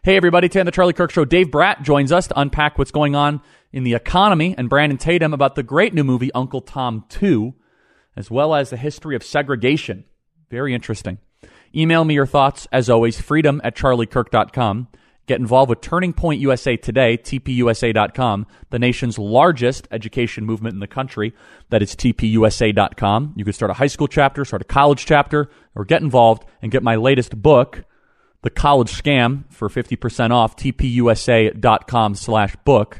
Hey, everybody, today on the Charlie Kirk Show, Dave Bratt joins us to unpack what's going on in the economy, and Brandon Tatum about the great new movie, Uncle Tom 2, as well as the history of segregation. Very interesting. Email me your thoughts, as always, freedom@charliekirk.com. Get involved with Turning Point USA today, tpusa.com, the nation's largest education movement in the country. That is tpusa.com. You can start a high school chapter, start a college chapter, or get involved and get my latest book, The College Scam, for 50% off, tpusa.com/book,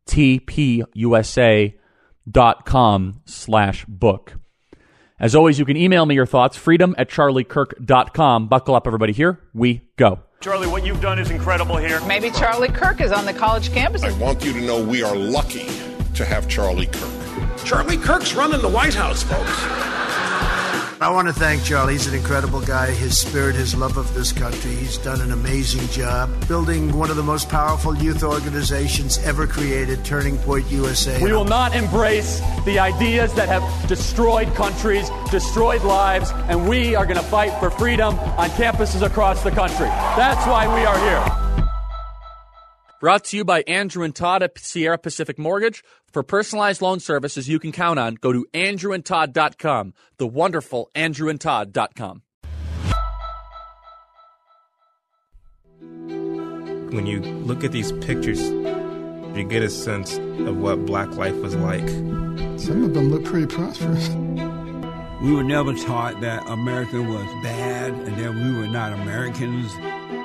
tpusa.com/book. As always, you can email me your thoughts, freedom@charliekirk.com. Buckle up, everybody. Here we go. Charlie, what you've done is incredible here. Maybe Charlie Kirk is on the college campus. I want you to know we are lucky to have Charlie Kirk. Charlie Kirk's running the White House, folks. I want to thank Charlie. He's an incredible guy. His spirit, his love of this country. He's done an amazing job building one of the most powerful youth organizations ever created, Turning Point USA. We will not embrace the ideas that have destroyed countries, destroyed lives, and we are going to fight for freedom on campuses across the country. That's why we are here. Brought to you by Andrew and Todd at Sierra Pacific Mortgage. For personalized loan services you can count on, go to andrewandtodd.com, the wonderful andrewandtodd.com. When you look at these pictures, you get a sense of what black life was like. Some of them look pretty prosperous. We were never taught that America was bad and that we were not Americans.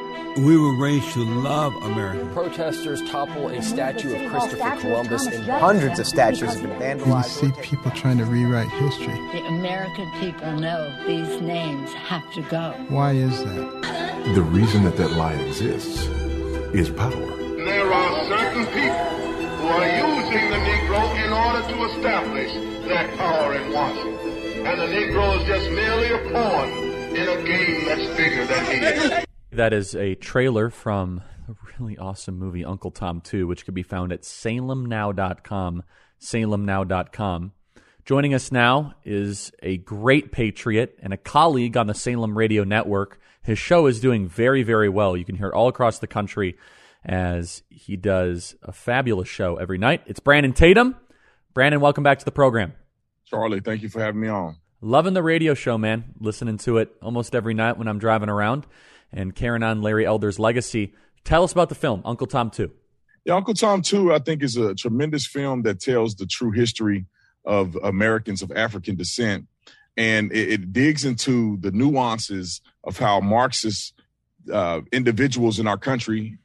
We were raised to love America. Protesters topple a statue of Christopher Columbus, and hundreds of statues have been vandalized. You see people trying to rewrite history. The American people know these names have to go. Why is that? The reason that lie exists is power. There are certain people who are using the Negro in order to establish that power in Washington. And the Negro is just merely a pawn in a game that's bigger than he is. That is a trailer from a really awesome movie, Uncle Tom 2, which can be found at salemnow.com, salemnow.com. Joining us now is a great patriot and a colleague on the Salem Radio Network. His show is doing very, very well. You can hear it all across the country as he does a fabulous show every night. It's Brandon Tatum. Brandon, welcome back to the program. Charlie, thank you for having me on. Loving the radio show, man. Listening to it almost every night when I'm driving around. And carrying on Larry Elder's legacy. Tell us about the film, Uncle Tom 2. Yeah, Uncle Tom 2, I think, is a tremendous film that tells the true history of Americans of African descent. And it digs into the nuances of how Marxist individuals in our country,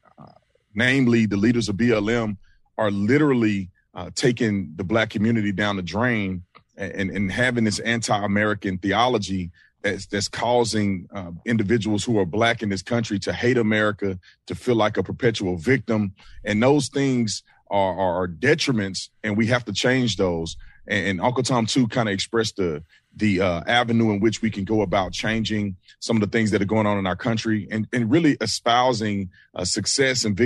namely the leaders of BLM, are literally taking the black community down the drain and having this anti-American theology that's causing individuals who are black in this country to hate America, to feel like a perpetual victim. And those things are detriments, and we have to change those. And Uncle Tom 2 kind of expressed the avenue in which we can go about changing some of the things that are going on in our country and really espousing success and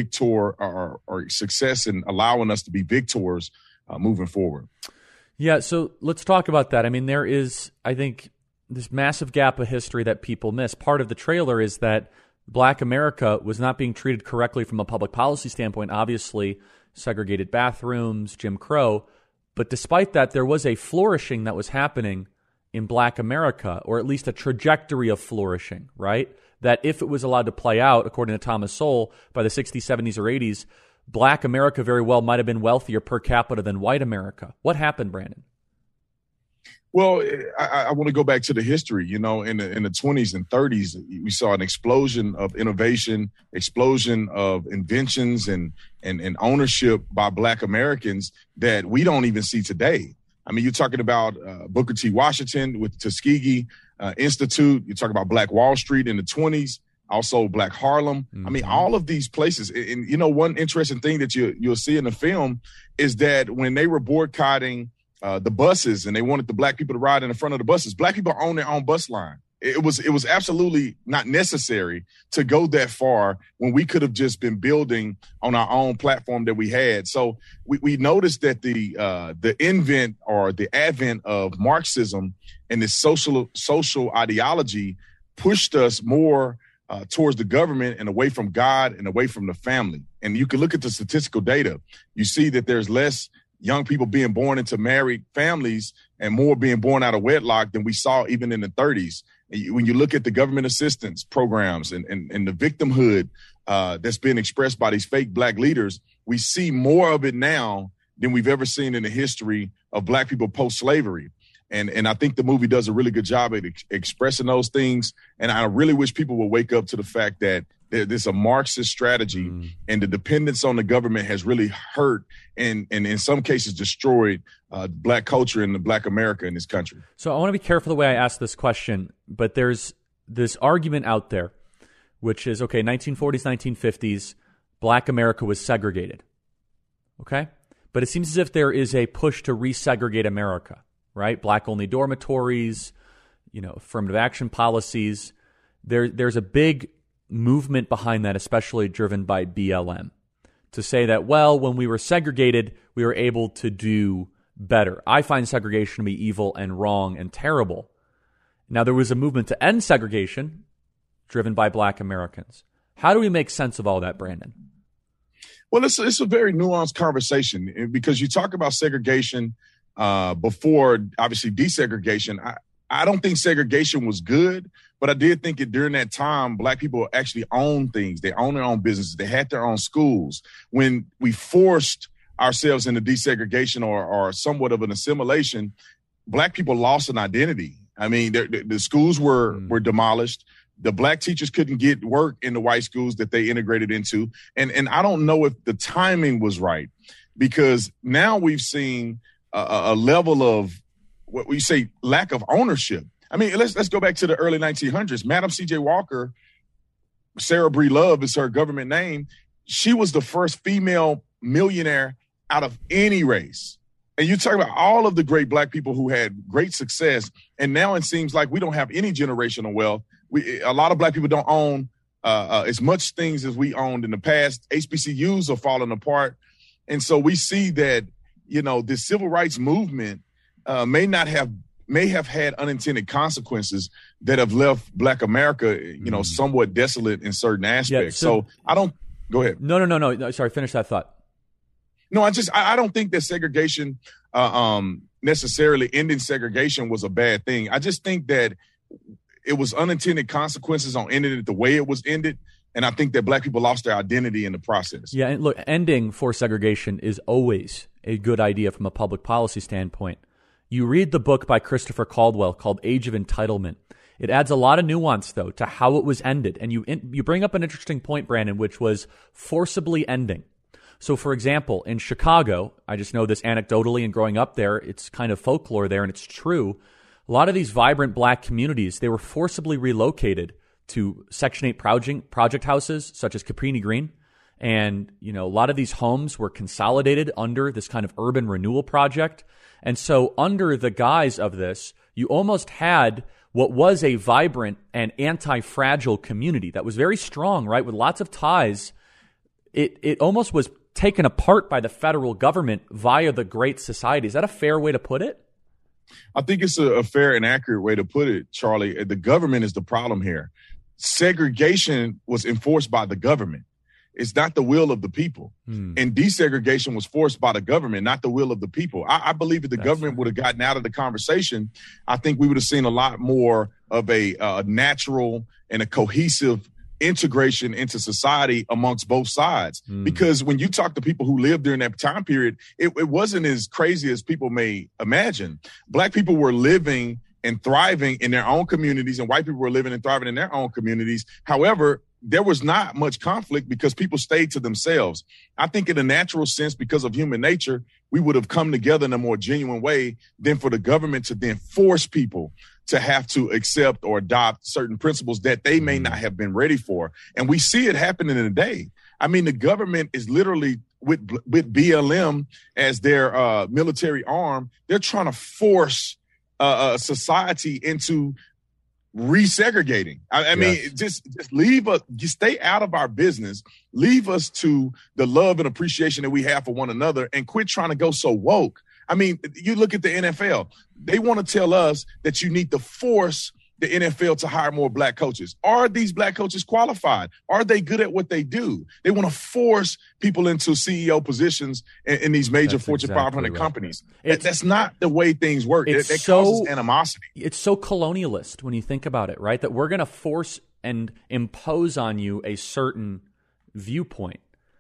or success and allowing us to be victors moving forward. Yeah, so let's talk about that. I mean, there is, I think, this massive gap of history that people miss. Part of the trailer is that Black America was not being treated correctly from a public policy standpoint. Obviously, segregated bathrooms, Jim Crow. But despite that, there was a flourishing that was happening in Black America, or at least a trajectory of flourishing, right? That if it was allowed to play out, according to Thomas Sowell, by the 60s, 70s, or 80s, Black America very well might have been wealthier per capita than white America. What happened, Brandon? Well, I want to go back to the history. You know, in the 20s and 30s, we saw an explosion of innovation, explosion of inventions and ownership by Black Americans that we don't even see today. I mean, you're talking about Booker T. Washington with the Tuskegee Institute. You talk about Black Wall Street in the 20s, also Black Harlem. Mm-hmm. I mean, all of these places. And you know, one interesting thing that you'll see in the film is that when they were boycotting the buses and they wanted the Black people to ride in the front of the buses, Black people own their own bus line. It was absolutely not necessary to go that far when we could have just been building on our own platform that we had. So we noticed that the advent of Marxism and this social ideology pushed us more towards the government and away from God and away from the family. And you can look at the statistical data. You see that there's less young people being born into married families and more being born out of wedlock than we saw even in the 30s. When you look at the government assistance programs and the victimhood that's been expressed by these fake black leaders, we see more of it now than we've ever seen in the history of black people post-slavery. And I think the movie does a really good job at expressing those things. And I really wish people would wake up to the fact that there's a Marxist strategy and the dependence on the government has really hurt and in some cases destroyed black culture and the black America in this country. So I want to be careful the way I ask this question, but there's this argument out there, which is, okay, 1940s, 1950s, black America was segregated. Okay? But it seems as if there is a push to resegregate America. Right? Black-only dormitories, affirmative action policies. There's a big movement behind that, especially driven by BLM, to say that, well, when we were segregated, we were able to do better. I find segregation to be evil and wrong and terrible. Now, there was a movement to end segregation driven by black Americans. How do we make sense of all that, Brandon? Well, it's a very nuanced conversation because you talk about segregation before, obviously, desegregation. I don't think segregation was good, but I did think that during that time, black people actually owned things. They owned their own businesses. They had their own schools. When we forced ourselves into desegregation or somewhat of an assimilation, black people lost an identity. I mean, the schools were demolished. The black teachers couldn't get work in the white schools that they integrated into. And I don't know if the timing was right, because now we've seen a level of what we say lack of ownership. I mean, let's go back to the early 1900s. Madam C.J. Walker, Sarah Bree Love is her government name. She was the first female millionaire out of any race. And you talk about all of the great black people who had great success. And now it seems like we don't have any generational wealth. A lot of black people don't own as much things as we owned in the past. HBCUs are falling apart. And so we see that, the civil rights movement may have had unintended consequences that have left black America, somewhat desolate in certain aspects. Yeah, so I don't go ahead. No. Sorry. Finish that thought. No, I don't think that segregation, necessarily ending segregation was a bad thing. I just think that it was unintended consequences on ending it the way it was ended. And I think that black people lost their identity in the process. Yeah, and look, ending forced segregation is always a good idea from a public policy standpoint. You read the book by Christopher Caldwell called Age of Entitlement. It adds a lot of nuance, though, to how it was ended. And you bring up an interesting point, Brandon, which was forcibly ending. So, for example, in Chicago, I just know this anecdotally and growing up there, it's kind of folklore there, and it's true. A lot of these vibrant black communities, they were forcibly relocated to Section 8 project houses, such as Cabrini Green. And, a lot of these homes were consolidated under this kind of urban renewal project. And so under the guise of this, you almost had what was a vibrant and anti-fragile community that was very strong, right, with lots of ties. It almost was taken apart by the federal government via the Great Society. Is that a fair way to put it? I think it's a fair and accurate way to put it, Charlie. The government is the problem here. Segregation was enforced by the government. It's not the will of the people. And desegregation was forced by the government, not the will of the people. I believe if the government would have gotten out of the conversation, I think we would have seen a lot more of a natural and a cohesive integration into society amongst both sides. Because when you talk to people who lived during that time period, it wasn't as crazy as people may imagine. Black people were living and thriving in their own communities, and white people were living and thriving in their own communities. However, there was not much conflict because people stayed to themselves. I think in a natural sense, because of human nature, we would have come together in a more genuine way than for the government to then force people to have to accept or adopt certain principles that they may not have been ready for. And we see it happening today. I mean, the government is literally with BLM as their military arm. They're trying to force society into resegregating. I mean, just leave us, just stay out of our business, leave us to the love and appreciation that we have for one another, and quit trying to go so woke. I mean, you look at the NFL, they want to tell us that you need to force the NFL to hire more black coaches. Are these black coaches qualified? Are they good at what they do? They want to force people into CEO positions in these major Fortune 500 companies. That's not the way things work. That causes animosity. It's so colonialist when you think about it, right? That we're going to force and impose on you a certain viewpoint.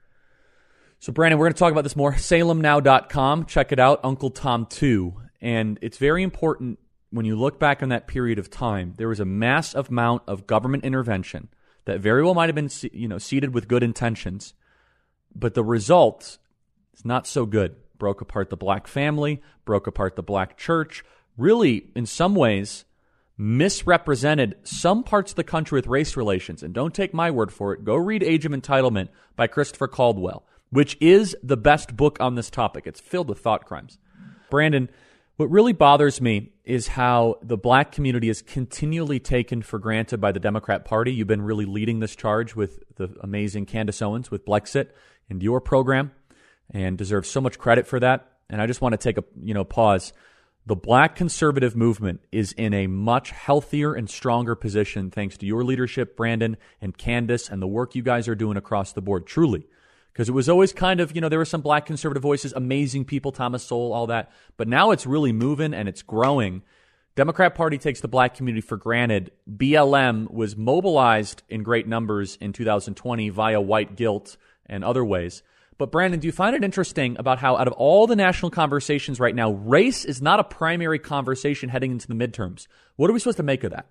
So, Brandon, we're going to talk about this more. SalemNow.com. Check it out. Uncle Tom 2. And it's very important when you look back on that period of time, there was a massive amount of government intervention that very well might have been, seeded with good intentions, but the result is not so good. Broke apart the black family, broke apart the black church, really, in some ways, misrepresented some parts of the country with race relations. And don't take my word for it. Go read Age of Entitlement by Christopher Caldwell, which is the best book on this topic. It's filled with thought crimes. Brandon, what really bothers me is how the black community is continually taken for granted by the Democrat Party. You've been really leading this charge with the amazing Candace Owens with Blexit and your program, and deserve so much credit for that. And I just want to take a pause. The black conservative movement is in a much healthier and stronger position thanks to your leadership, Brandon and Candace, and the work you guys are doing across the board, truly. Because it was always kind of, there were some black conservative voices, amazing people, Thomas Sowell, all that. But now it's really moving and it's growing. Democrat Party takes the black community for granted. BLM was mobilized in great numbers in 2020 via white guilt and other ways. But Brandon, do you find it interesting about how out of all the national conversations right now, race is not a primary conversation heading into the midterms? What are we supposed to make of that?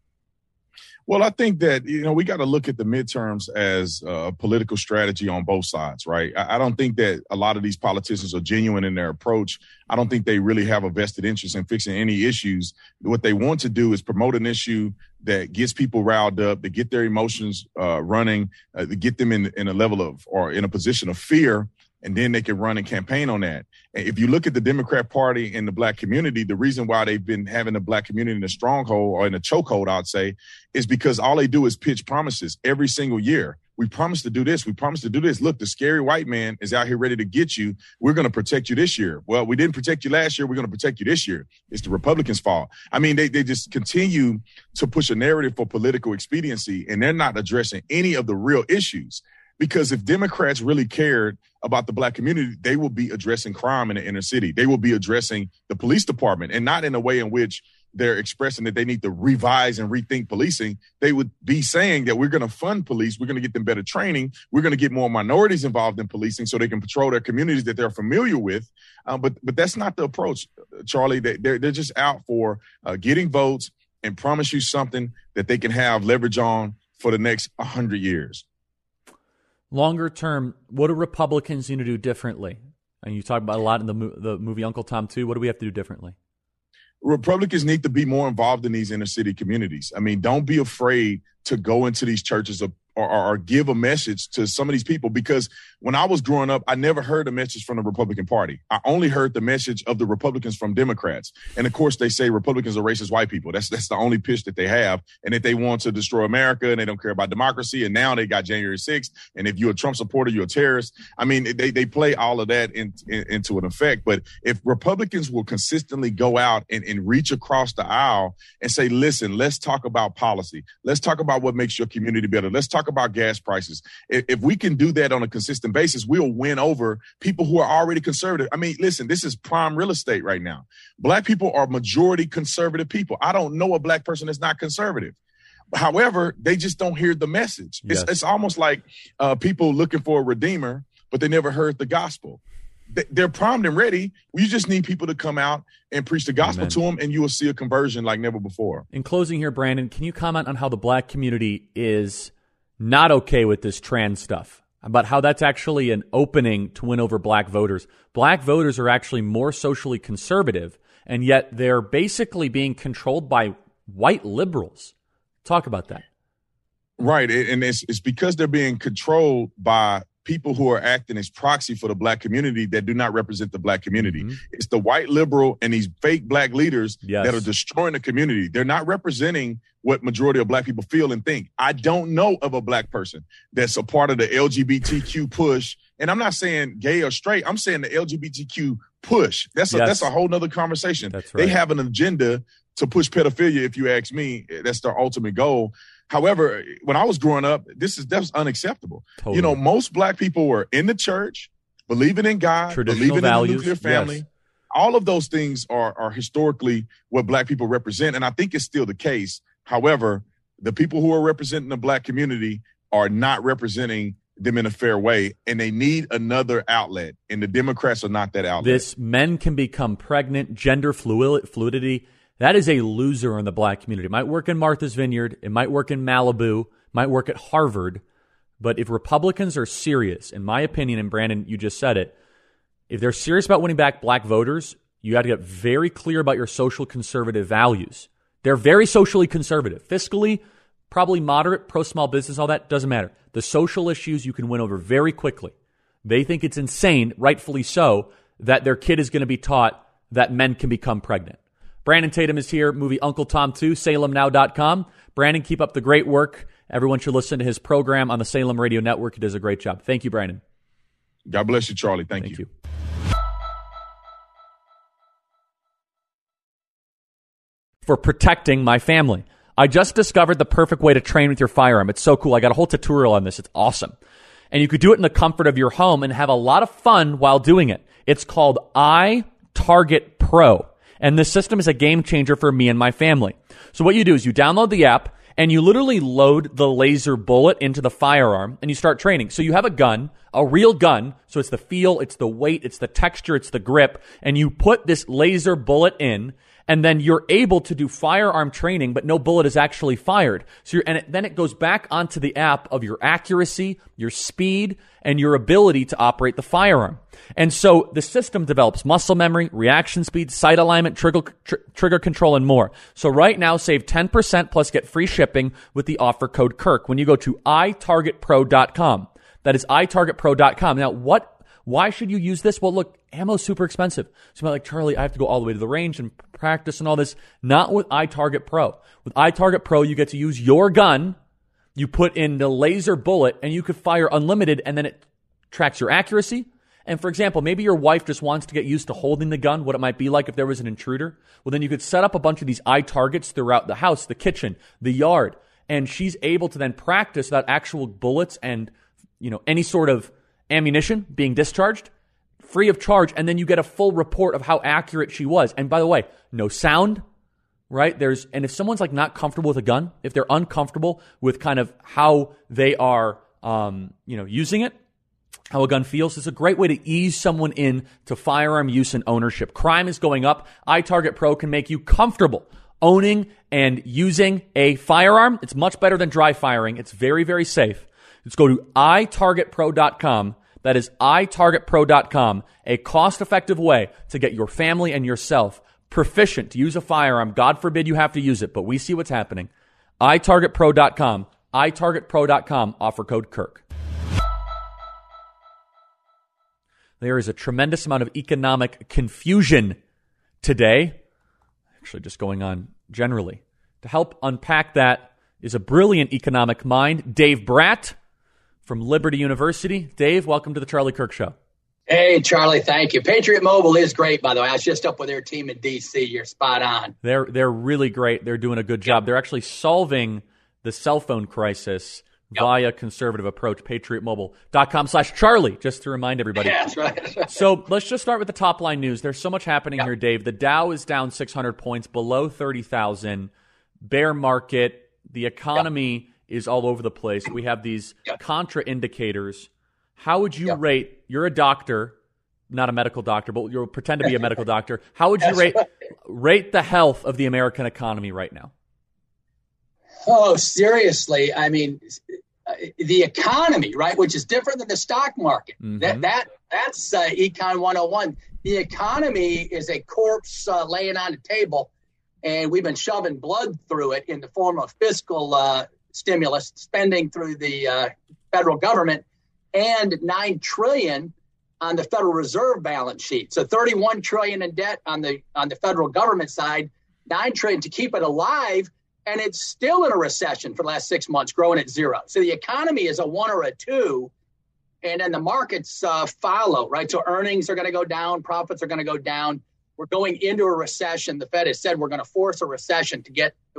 Well, I think that, we got to look at the midterms as a political strategy on both sides, right? I don't think that a lot of these politicians are genuine in their approach. I don't think they really have a vested interest in fixing any issues. What they want to do is promote an issue that gets people riled up, to get their emotions running, to get them in a level of, or in a position of fear, and then they can run and campaign on that. And if you look at the Democrat Party and the black community, the reason why they've been having the black community in a stronghold, or in a chokehold, I'd say, is because all they do is pitch promises every single year. We promise to do this. We promise to do this. Look, the scary white man is out here ready to get you. We're going to protect you this year. Well, we didn't protect you last year. We're going to protect you this year. It's the Republicans' fault. I mean, they just continue to push a narrative for political expediency, and they're not addressing any of the real issues. Because if Democrats really cared about the black community, they will be addressing crime in the inner city. They will be addressing the police department, and not in a way in which they're expressing that they need to revise and rethink policing. They would be saying that we're going to fund police. We're going to get them better training. We're going to get more minorities involved in policing so they can patrol their communities that they're familiar with. But that's not the approach, Charlie. They're just out for getting votes and promise you something that they can have leverage on for the next 100 years. Longer term, what do Republicans need to do differently? And you talk about a lot in the movie Uncle Tom 2. What do we have to do differently? Republicans need to be more involved in these inner city communities. I mean, don't be afraid to go into these churches or give a message to some of these people, because when I was growing up, I never heard a message from the Republican Party. I only heard the message of the Republicans from Democrats. And of course, they say Republicans are racist white people. That's the only pitch that they have, and that they want to destroy America and they don't care about democracy. And now they got January 6th. And if you're a Trump supporter, you're a terrorist. I mean, they play all of that into an effect. But if Republicans will consistently go out and reach across the aisle and say, listen, let's talk about policy. Let's talk about what makes your community better. Let's talk about gas prices. If we can do that on a consistent basis, we'll win over people who are already conservative. I mean, listen, this is prime real estate right now. Black people are majority conservative people. I don't know a black person that's not conservative. However, they just don't hear the message. Yes. It's almost like people looking for a redeemer, but they never heard the gospel. They're primed and ready. You just need people to come out and preach the gospel to them, and you will see a conversion like never before. In closing here, Brandon, can you comment on how the black community is not okay with this trans stuff, about how that's actually an opening to win over black voters? Black voters are actually more socially conservative, and yet they're basically being controlled by white liberals. Talk about that. Right. And it's because they're being controlled by people who are acting as proxy for the black community that do not represent the black community. Mm-hmm. It's the white liberal and these fake black leaders that are destroying the community. They're not representing what majority of black people feel and think. I don't know of a black person that's a part of the LGBTQ push. And I'm not saying gay or straight. I'm saying the LGBTQ push. That's a whole nother conversation. That's right. They have an agenda to push pedophilia, if you ask me. That's their ultimate goal. However, when I was growing up, that's unacceptable. Totally. You know, most black people were in the church, believing in God, believing values. In the nuclear family. Yes. All of those things are historically what black people represent, and I think it's still the case. However, the people who are representing the black community are not representing them in a fair way, and they need another outlet, and the Democrats are not that outlet. This men can become pregnant, gender fluidity, that is a loser in the black community. It might work in Martha's Vineyard, it might work in Malibu, might work at Harvard, but if Republicans are serious, in my opinion, and Brandon, you just said it, if they're serious about winning back black voters, you got to get very clear about your social conservative values. They're very socially conservative. Fiscally, probably moderate, pro-small business, all that, doesn't matter. The social issues you can win over very quickly. They think it's insane, rightfully so, that their kid is going to be taught that men can become pregnant. Brandon Tatum is here, movie Uncle Tom 2, salemnow.com. Brandon, keep up the great work. Everyone should listen to his program on the Salem Radio Network. He does a great job. Thank you, Brandon. God bless you, Charlie. Thank you. For protecting my family. I just discovered the perfect way to train with your firearm. It's so cool. I got a whole tutorial on this. It's awesome. And you could do it in the comfort of your home and have a lot of fun while doing it. It's called iTarget Pro. And this system is a game changer for me and my family. So what you do is you download the app and you literally load the laser bullet into the firearm and you start training. So you have a gun, a real gun. So it's the feel, it's the weight, it's the texture, it's the grip. And you put this laser bullet in and then you're able to do firearm training, but no bullet is actually fired. So then it goes back onto the app of your accuracy, your speed, and your ability to operate the firearm. And so the system develops muscle memory, reaction speed, sight alignment, trigger control, and more. So right now, save 10% plus get free shipping with the offer code Kirk when you go to itargetpro.com. That is itargetpro.com. Now, why should you use this? Well, look, ammo's super expensive. So you're like, Charlie, I have to go all the way to the range and practice and all this. Not with iTarget Pro. With iTarget Pro, you get to use your gun. You put in the laser bullet and you could fire unlimited and then it tracks your accuracy. And for example, maybe your wife just wants to get used to holding the gun, what it might be like if there was an intruder. Well, then you could set up a bunch of these iTargets throughout the house, the kitchen, the yard. And she's able to then practice that actual bullets and, any sort of ammunition being discharged free of charge, and then you get a full report of how accurate she was. And by the way, no sound, right? And if someone's like not comfortable with a gun, if they're uncomfortable with kind of how they are, using it, how a gun feels, it's a great way to ease someone in to firearm use and ownership. Crime is going up. iTarget Pro can make you comfortable owning and using a firearm. It's much better than dry firing. It's very, very safe. Let's go to itargetpro.com. That is itargetpro.com, a cost-effective way to get your family and yourself proficient to use a firearm. God forbid you have to use it, but we see what's happening. itargetpro.com, itargetpro.com, offer code Kirk. There is a tremendous amount of economic confusion today, actually just going on generally. To help unpack that is a brilliant economic mind, Dave Bratt, from Liberty University. Dave, welcome to the Charlie Kirk Show. Hey, Charlie, thank you. Patriot Mobile is great, by the way. I was just up with their team in D.C. You're spot on. They're really great. They're doing a good job. They're actually solving the cell phone crisis via conservative approach, patriotmobile.com/Charlie, just to remind everybody. Yeah, that's right. So let's just start with the top line news. There's so much happening here, Dave. The Dow is down 600 points, below 30,000. Bear market. The economy is all over the place. We have these contra indicators. How would you rate, you're a doctor, not a medical doctor, but you'll pretend to be a medical doctor. How would you rate the health of the American economy right now? Oh, seriously. I mean, the economy, right, which is different than the stock market. Mm-hmm. That's Econ 101. The economy is a corpse laying on the table, and we've been shoving blood through it in the form of fiscal stimulus spending through the federal government, and $9 trillion on the Federal Reserve balance sheet. So $31 trillion in debt on the federal government side, $9 trillion to keep it alive, and it's still in a recession for the last 6 months, growing at zero. So the economy is a 1 or a 2, and then the markets follow, right? So earnings are going to go down, profits are going to go down. we're going into a recession. The Fed has said we're going to force a recession to get the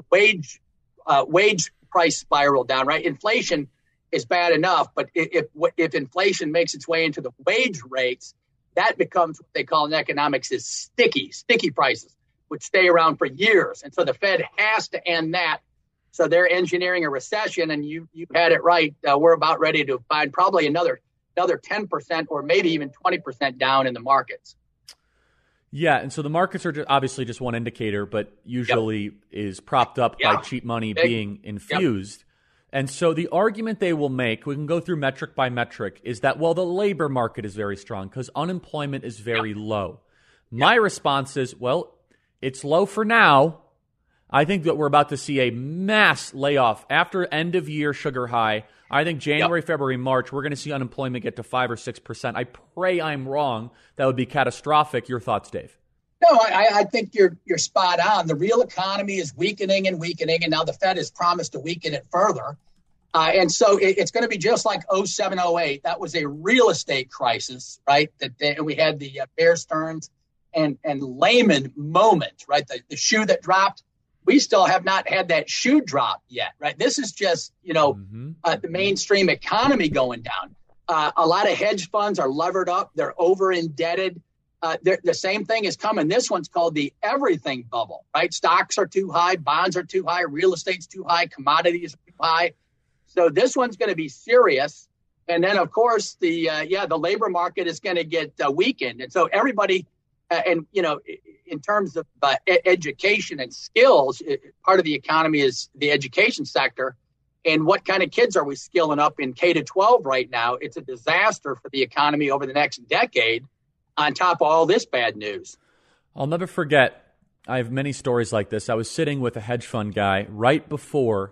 wage price spiral down, right? Inflation is bad enough, but if inflation makes its way into the wage rates, that becomes what they call in economics is sticky prices, which stay around for years. And so the Fed has to end that. So they're engineering a recession, and you had it right. We're about ready to find probably another 10% or maybe even 20% down in the markets. Yeah, and so the markets are obviously just one indicator, but usually is propped up by cheap money being infused. And so the argument they will make, we can go through metric by metric, is that, well, the labor market is very strong because unemployment is very low. My response is, well, it's low for now. I think that we're about to see a mass layoff after end of year sugar high. I think January, February, March, we're going to see unemployment get to 5 or 6%. I pray I'm wrong. That would be catastrophic. Your thoughts, Dave? No, I think you're spot on. The real economy is weakening, and now the Fed has promised to weaken it further. And so it's going to be just like 07, 08. That was a real estate crisis, right? And we had the Bear Stearns and Lehman moment, right? The shoe that dropped. We still have not had that shoe drop yet, right? This is just, the mainstream economy going down. A lot of hedge funds are levered up. They're over indebted. The same thing is coming. This one's called the everything bubble, right? Stocks are too high. Bonds are too high. Real estate's too high. Commodities are too high. So this one's going to be serious. And then, of course, the labor market is going to get weakened. And so everybody, in terms of education and skills, part of the economy is the education sector. And what kind of kids are we skilling up in K-12 right now? It's a disaster for the economy over the next decade on top of all this bad news. I'll never forget, I have many stories like this. I was sitting with a hedge fund guy right before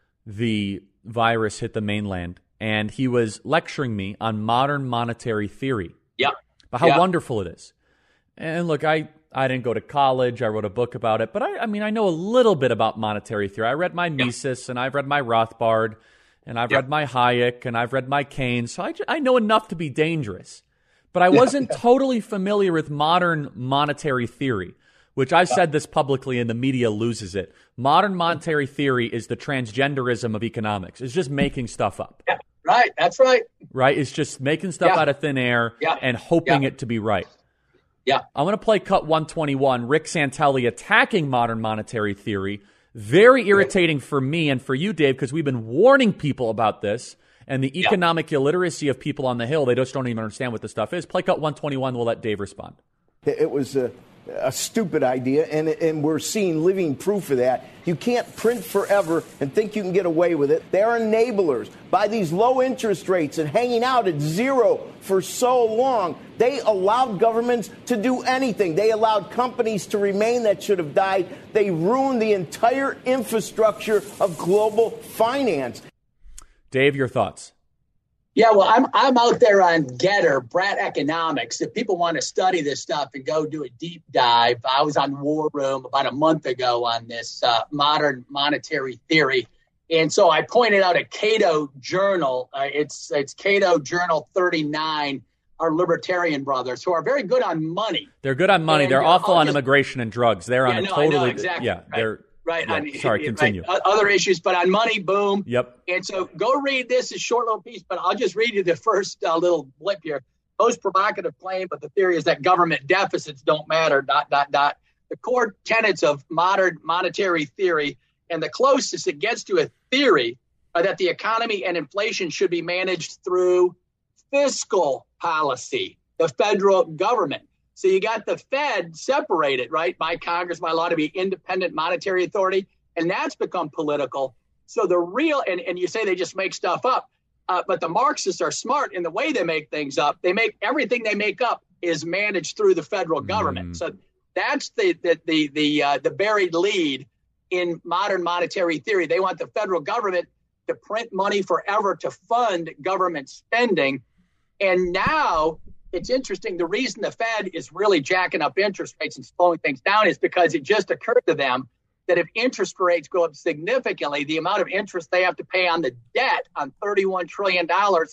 the virus hit the mainland, and he was lecturing me on modern monetary theory. About how wonderful it is. And look, I didn't go to college. I wrote a book about it. But I know a little bit about monetary theory. I read my Mises, and I've read my Rothbard, and I've read my Hayek, and I've read my Keynes. So I know enough to be dangerous. But I wasn't totally familiar with modern monetary theory, which I've said this publicly and the media loses it. Modern monetary theory is the transgenderism of economics. It's just making stuff up. Yeah, right. That's right. Right? It's just making stuff out of thin air and hoping it to be right. Yeah. I'm going to play cut 121, Rick Santelli attacking modern monetary theory. Very irritating for me and for you, Dave, because we've been warning people about this and the economic illiteracy of people on the Hill. They just don't even understand what this stuff is. Play cut 121. We'll let Dave respond. It was a stupid idea, and we're seeing living proof of that. You can't print forever and think you can get away with it. They're enablers. By these low interest rates and hanging out at zero for so long, they allowed governments to do anything. They allowed companies to remain that should have died. They ruined the entire infrastructure of global finance. Dave, your thoughts? Yeah, well, I'm out there on Getter, Brat Economics. If people want to study this stuff and go do a deep dive, I was on War Room about a month ago on this modern monetary theory. And so I pointed out a Cato journal. It's Cato Journal 39, our libertarian brothers, who are very good on money. They're good on money. They're awful on immigration and drugs. They're on a totally exactly. They're right. Yeah, sorry, continue. Right. Other issues, but on money, boom. Yep. And so go read this. It's a short little piece, but I'll just read you the first little blip here. Most provocative claim, but the theory is that government deficits don't matter, ... The core tenets of modern monetary theory and the closest it gets to a theory are that the economy and inflation should be managed through fiscal policy, the federal government. So you got the Fed separated, right, by Congress, by law, to be independent monetary authority, and that's become political. So the real, and you say they just make stuff up, but the Marxists are smart in the way they make things up. They make everything they make up is managed through the federal government. So that's the buried lead in modern monetary theory. They want the federal government to print money forever to fund government spending. And now it's interesting. The reason the Fed is really jacking up interest rates and slowing things down is because it just occurred to them that if interest rates go up significantly, the amount of interest they have to pay on the debt on $31 trillion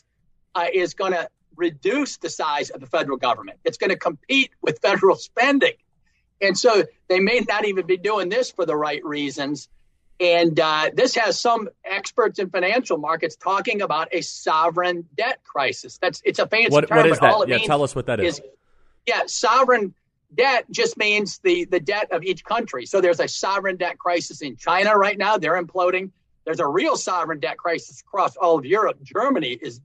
is going to reduce the size of the federal government. It's going to compete with federal spending. And so they may not even be doing this for the right reasons. And this has some experts in financial markets talking about a sovereign debt crisis. It's a fancy term. What is but all that? it means Tell us what that is. Sovereign debt just means the debt of each country. So there's a sovereign debt crisis in China right now. They're imploding. There's a real sovereign debt crisis across all of Europe. Germany is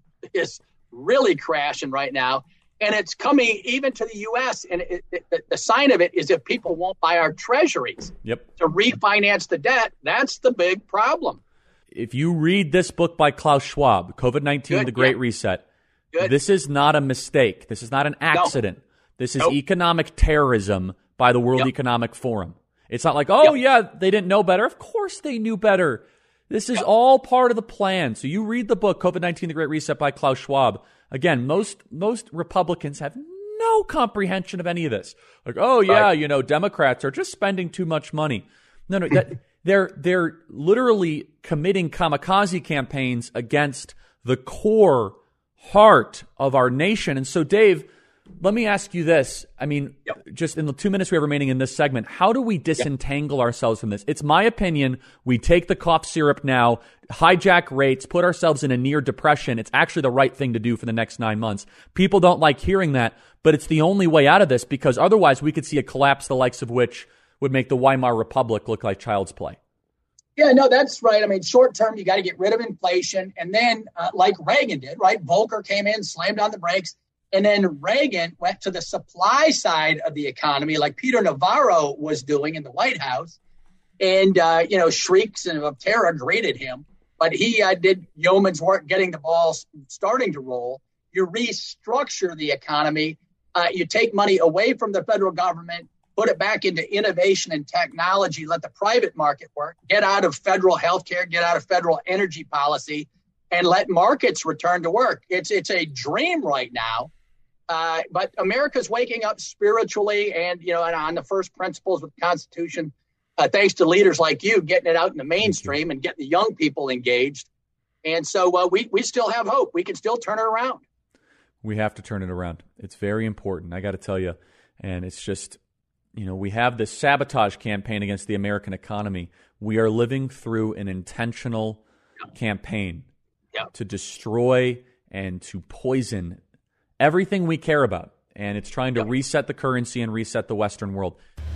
really crashing right now. And it's coming even to the U.S. And the sign of it is if people won't buy our treasuries to refinance the debt, that's the big problem. If you read this book by Klaus Schwab, COVID-19, The Great Reset, this is not a mistake. This is not an accident. This is economic terrorism by the World Economic Forum. It's not like, they didn't know better. Of course they knew better. This is all part of the plan. So you read the book, COVID-19, The Great Reset by Klaus Schwab. Again, most Republicans have no comprehension of any of this. Like, Democrats are just spending too much money. No, they're literally committing kamikaze campaigns against the core heart of our nation. And so, Dave, let me ask you this. I mean, just in the 2 minutes we have remaining in this segment, how do we disentangle ourselves from this? It's my opinion we take the cough syrup now, hijack rates, put ourselves in a near depression. It's actually the right thing to do for the next 9 months. People don't like hearing that, but it's the only way out of this because otherwise we could see a collapse the likes of which would make the Weimar Republic look like child's play. Yeah, no, that's right. I mean, short term, you got to get rid of inflation. And then like Reagan did, right? Volcker came in, slammed on the brakes. And then Reagan went to the supply side of the economy, like Peter Navarro was doing in the White House. And, shrieks of terror greeted him. But he did yeoman's work getting the ball starting to roll. You restructure the economy. You take money away from the federal government, put it back into innovation and technology, let the private market work, get out of federal healthcare, get out of federal energy policy, and let markets return to work. It's a dream right now. But America's waking up spiritually and on the first principles of the Constitution, thanks to leaders like you getting it out in the mainstream and getting the young people engaged. And so we still have hope. We can still turn it around. We have to turn it around. It's very important, I got to tell you. And it's just, we have this sabotage campaign against the American economy. We are living through an intentional campaign to destroy and to poison everything we care about, and it's trying to reset the currency and reset the Western world.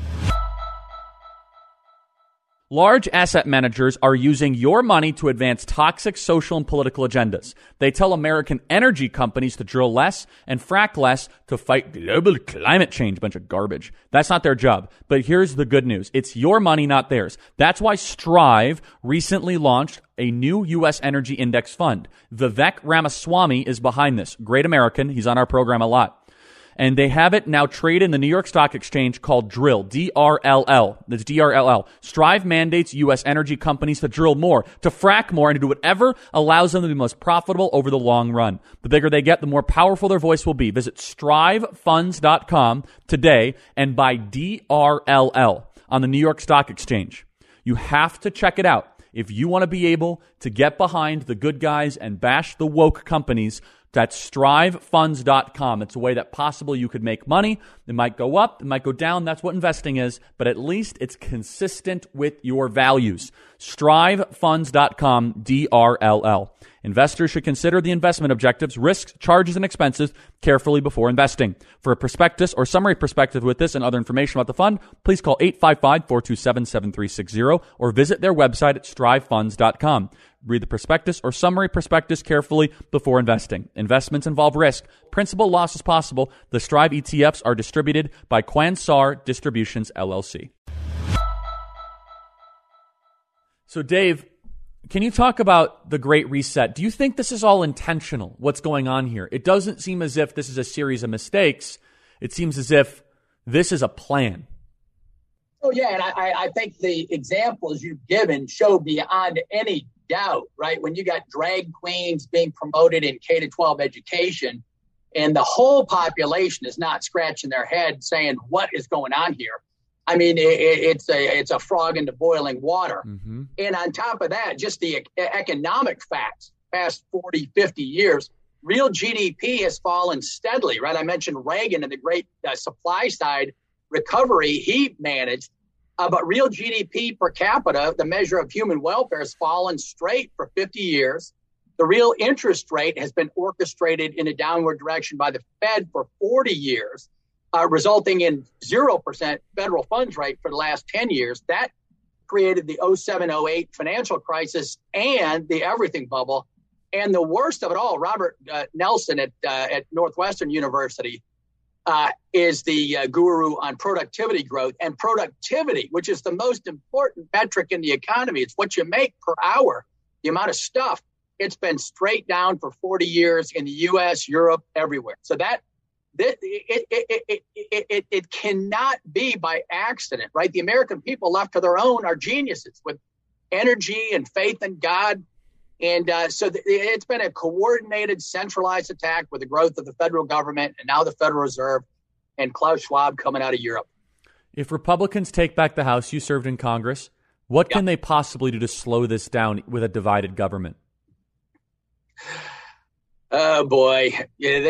Large asset managers are using your money to advance toxic social and political agendas. They tell American energy companies to drill less and frack less to fight global climate change. Bunch of garbage. That's not their job. But here's the good news. It's your money, not theirs. That's why Strive recently launched a new U.S. energy index fund. Vivek Ramaswamy is behind this. Great American. He's on our program a lot. And they have it now traded in the New York Stock Exchange called Drill, DRLL. That's DRLL. Strive mandates U.S. energy companies to drill more, to frack more, and to do whatever allows them to be most profitable over the long run. The bigger they get, the more powerful their voice will be. Visit strivefunds.com today and buy DRLL on the New York Stock Exchange. You have to check it out. If you want to be able to get behind the good guys and bash the woke companies, that's strivefunds.com. It's a way that possibly you could make money. It might go up, it might go down. That's what investing is, but at least it's consistent with your values. Strivefunds.com, DRLL. Investors should consider the investment objectives, risks, charges, and expenses carefully before investing. For a prospectus or summary prospectus with this and other information about the fund, please call 855-427-7360 or visit their website at strivefunds.com. Read the prospectus or summary prospectus carefully before investing. Investments involve risk. Principal loss is possible. The Strive ETFs are distributed by Quansar Distributions, LLC. So, Dave, can you talk about the Great Reset? Do you think this is all intentional, what's going on here? It doesn't seem as if this is a series of mistakes. It seems as if this is a plan. Oh, yeah, and I think the examples you've given show beyond any doubt, right? When you got drag queens being promoted in K-12 education and the whole population is not scratching their head saying, what is going on here? I mean, it's a frog into boiling water. Mm-hmm. And on top of that, just the economic facts, past 40, 50 years, real GDP has fallen steadily, right? I mentioned Reagan and the great supply side recovery he managed. But real GDP per capita, the measure of human welfare, has fallen straight for 50 years. The real interest rate has been orchestrated in a downward direction by the Fed for 40 years, resulting in 0% federal funds rate for the last 10 years. That created the 07-08 financial crisis and the everything bubble. And the worst of it all, Robert Nelson at Northwestern University is the guru on productivity growth. And productivity, which is the most important metric in the economy, it's what you make per hour, the amount of stuff. It's been straight down for 40 years in the U.S., Europe, everywhere. So it cannot be by accident, right? The American people left to their own are geniuses with energy and faith in God. And so it's been a coordinated, centralized attack with the growth of the federal government and now the Federal Reserve and Klaus Schwab coming out of Europe. If Republicans take back the House, you served in Congress, what can they possibly do to slow this down with a divided government? Oh, boy. Yeah,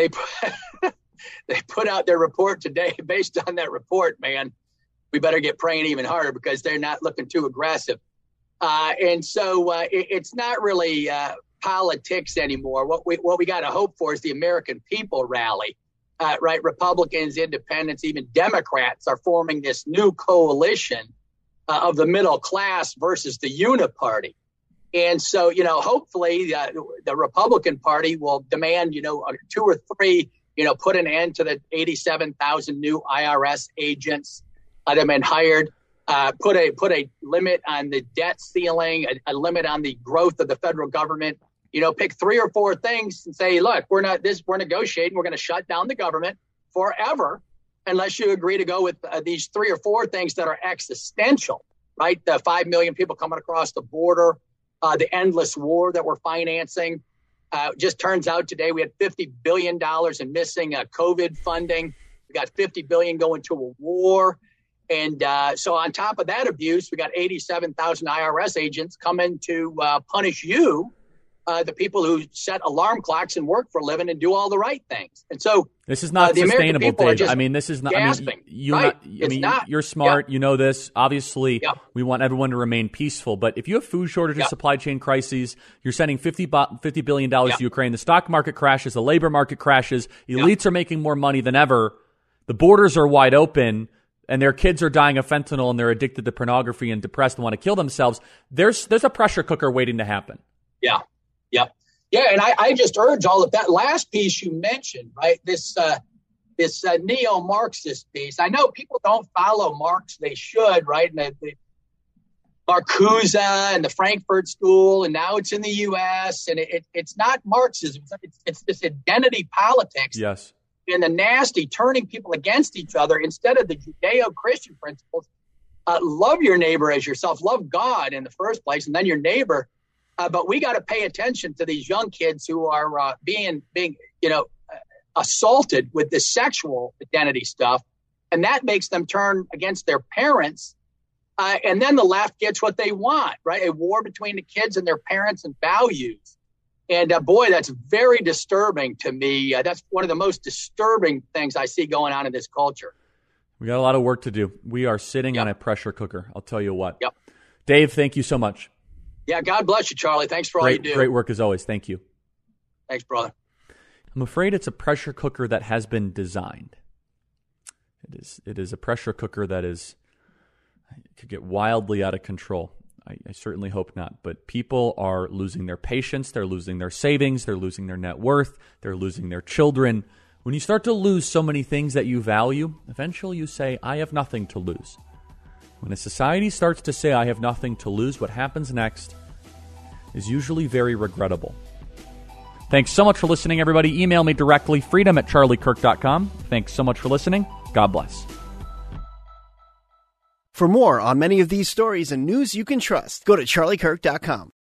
they put out their report today. Based on that report, man, we better get praying even harder because they're not looking too aggressive. And so it's not really politics anymore. What we got to hope for is the American people rally, right? Republicans, independents, even Democrats are forming this new coalition of the middle class versus the uniparty. And so, hopefully the Republican Party will demand, 2 or 3, put an end to the 87,000 new IRS agents that have been hired. Put a limit on the debt ceiling, a limit on the growth of the federal government. Pick 3 or 4 things and say, look, we're negotiating. We're going to shut down the government forever unless you agree to go with these 3 or 4 things that are existential, right? The 5 million people coming across the border, the endless war that we're financing. Just turns out today we had $50 billion in missing COVID funding. We got $50 billion going to a war. And so on top of that abuse, we got 87,000 IRS agents coming to punish you, the people who set alarm clocks and work for a living and do all the right things. And so this is not sustainable, Dave. I mean, this is not. Gasping, you're smart. Yeah. You know this. Obviously, we want everyone to remain peaceful. But if you have food shortages, supply chain crises, you're sending $50 billion to Ukraine. The stock market crashes. The labor market crashes. Elites are making more money than ever. The borders are wide open. And their kids are dying of fentanyl and they're addicted to pornography and depressed and want to kill themselves. There's a pressure cooker waiting to happen. Yeah. And I just urge all of that last piece you mentioned, right? This neo-Marxist piece. I know people don't follow Marx. They should, right? And the Marcuse and the Frankfurt School, and now it's in the U.S. And it's not Marxism. It's this identity politics. Yes. And the nasty turning people against each other instead of the Judeo-Christian principles. Love your neighbor as yourself. Love God in the first place, and then your neighbor. But we got to pay attention to these young kids who are being assaulted with this sexual identity stuff, and that makes them turn against their parents. And then the left gets what they want, right? A war between the kids and their parents and values. And boy, that's very disturbing to me. That's one of the most disturbing things I see going on in this culture. We got a lot of work to do. We are sitting on a pressure cooker. I'll tell you what. Yep. Dave, thank you so much. Yeah, God bless you, Charlie. Thanks for all you do. Great work as always. Thank you. Thanks, brother. I'm afraid it's a pressure cooker that has been designed. It is a pressure cooker that could get wildly out of control. I certainly hope not. But people are losing their patience. They're losing their savings. They're losing their net worth. They're losing their children. When you start to lose so many things that you value, eventually you say, I have nothing to lose. When a society starts to say, I have nothing to lose, what happens next is usually very regrettable. Thanks so much for listening, everybody. Email me directly, freedom@charliekirk.com. Thanks so much for listening. God bless. For more on many of these stories and news you can trust, go to charliekirk.com.